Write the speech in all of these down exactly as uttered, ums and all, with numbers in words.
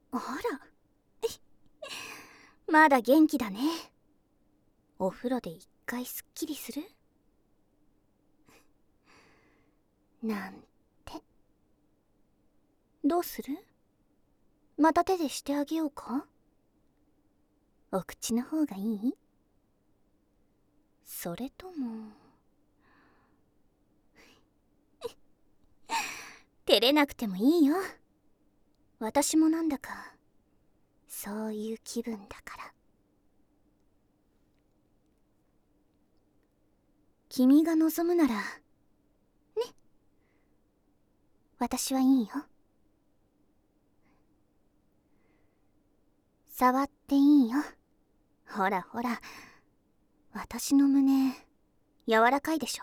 あらまだ元気だね。お風呂で一回すっきりするなんて。どうする？また手でしてあげようか？お口の方がいい？それとも照れなくてもいいよ。私もなんだかそういう気分だから。君が望むならね。私はいいよ。触っていいよ。ほらほら、私の胸柔らかいでしょ。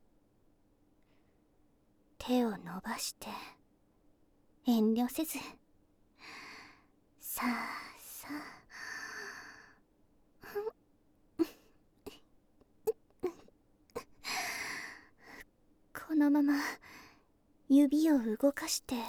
手を伸ばして遠慮せず。さあさあこのまま指を動かしてね。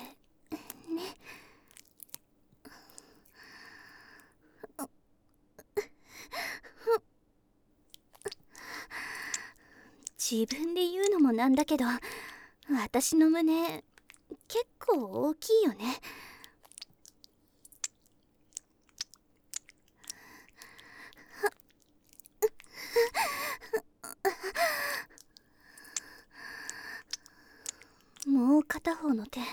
自分で言うのもなんだけど、私の胸結構大きいよね。もう片方の手、こ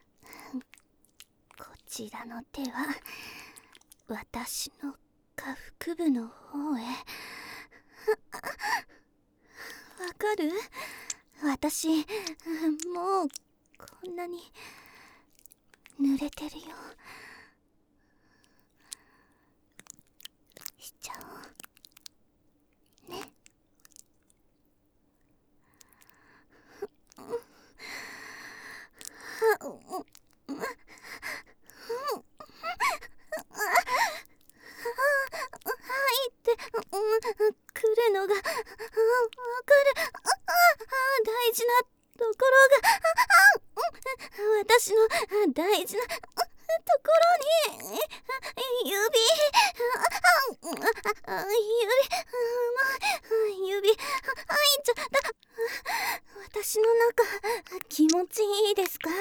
ちらの手は私の下腹部の方へ。わかる？私もうこんなに濡れてるよ。しちゃおうね。入ってくるのがわかる。大事なところが、私の大事なところに指指指入っちゃった。私の中気持ちいいですか？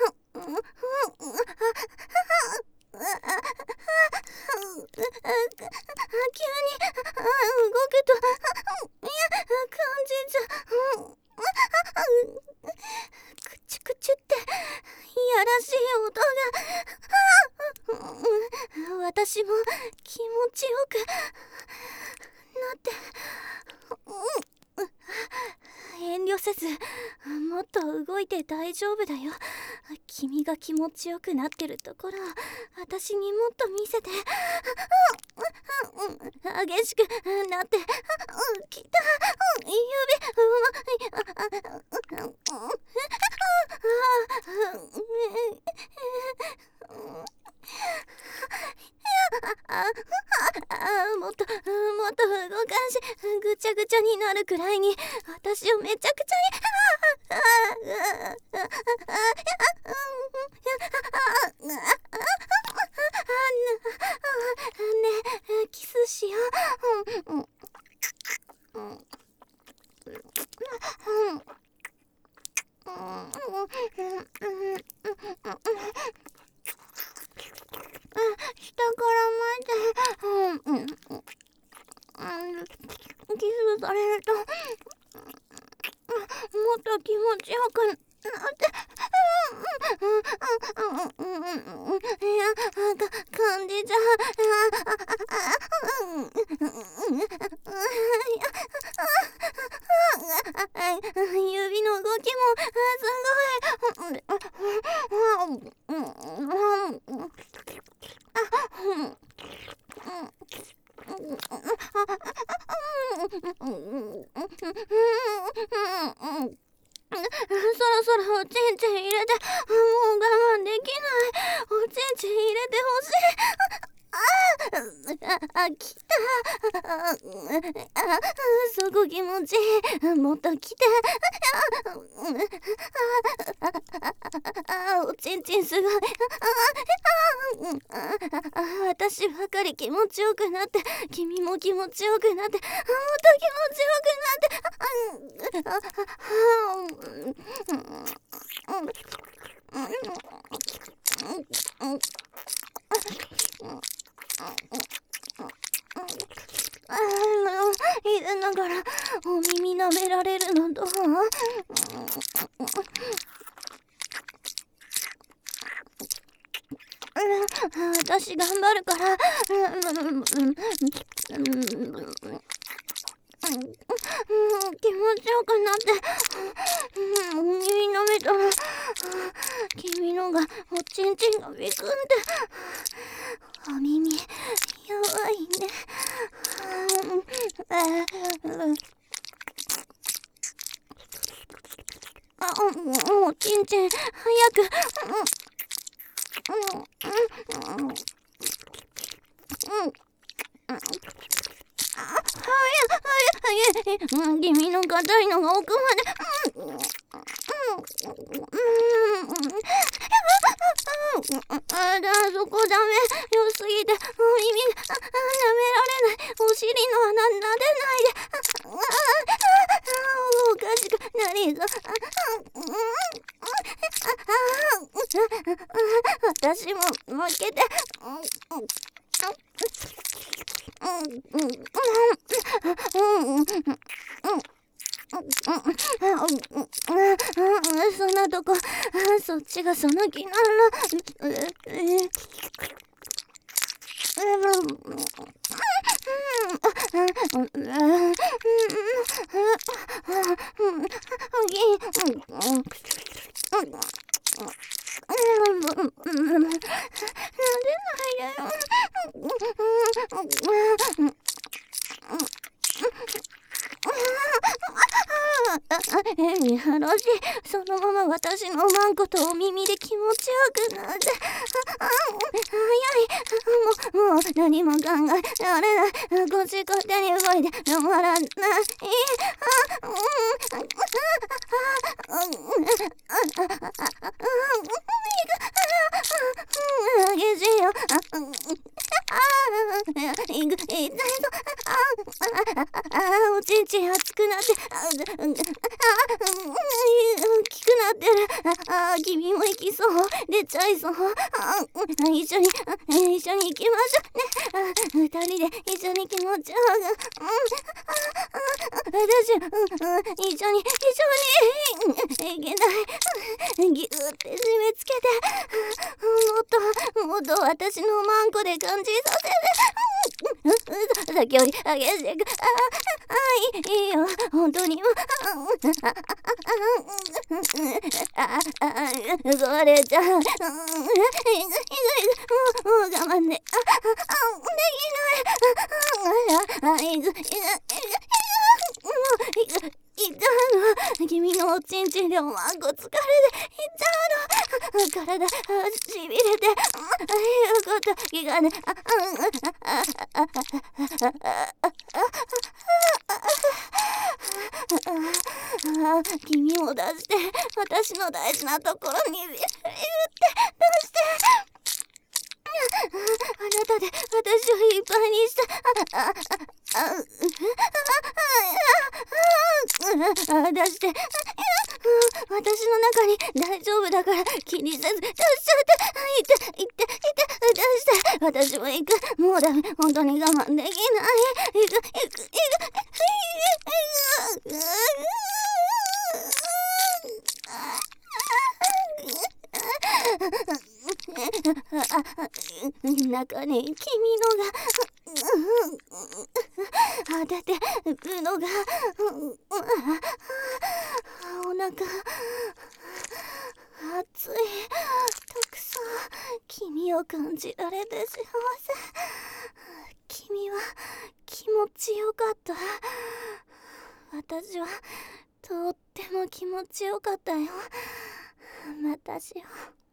急に動くといや感じちゃう。クチュクチュっていやらしい音が。私も気持ちよくなって。遠慮せずもっと動いて大丈夫だよ。君が気持ちよくなってるところを私にもっと見せて。激しくなってきた。指もっともっと動かしぐちゃぐちゃになるくらいに私をめちゃくちゃに。ねえキスしよう。下からまでキスされるともっと気持ちよくなって、いや感じちゃう。指の動きもすごい。そろそろおちんちん入れて、もう我慢できない。おちんちん入れてほしい。ああ、来た。あ、そこ気持ちいい。もっと来て。あ、おちんちんすごい。 あ私ばかり気持ちよくなって、君も気持ちよくなって、もっと気持ちよくなって、あのいずながらお耳舐められるのどう？私頑張るから、気持ちよくなって、お耳舐めたら君のがおちんちんがビクンって、お耳弱いね。あ、おちんちん早く。君の硬いのが奥まで。あだ、そこダメ。良すぎてお耳が舐められない。お尻の穴撫でないで。おかしくなりそう。私も負けて。そんなとこ、そっちがその気なの。見晴らしそのまま私のマンコとお耳で気持ちよくなって、早い。もう、もう何も考えられない。腰勝手に動いて止まらない。激しいよ。痛いぞ。おちんちん熱くなって、大きくなってる。あ、君も行きそう。出ちゃいそう。一緒に、一緒に行きましょうね。二人で一緒に気持ちよく。私、一緒に、一緒に、いけない。ぎゅーって締め付けて、もっと、もっと私のマンコで感じさせて。さっきより激しく。あ、あ、いいよ。本当に。あ、あ、壊れちゃう。もう、もう我慢ね。あ、できない。あ、いく、いく、いく、もう、いく、いっちゃうの。君のおちんちんでおまんこ疲れていっちゃうの。体、しびれて、いうこと気がね。君を出して、私の大事なところにビューって出して。あなたで私をいっぱいにした。出して。私の中に大丈夫だから気にせず出しちゃって。いって、いって、いって、出して。私も行く。もうダメ。本当に我慢できない。行く、行く、行く、行く、行く。中に君のが当てて浮くのがお腹熱い。たくさん君を感じられて幸せ。君は気持ちよかった。私はとっても気持ちよかったよ。私は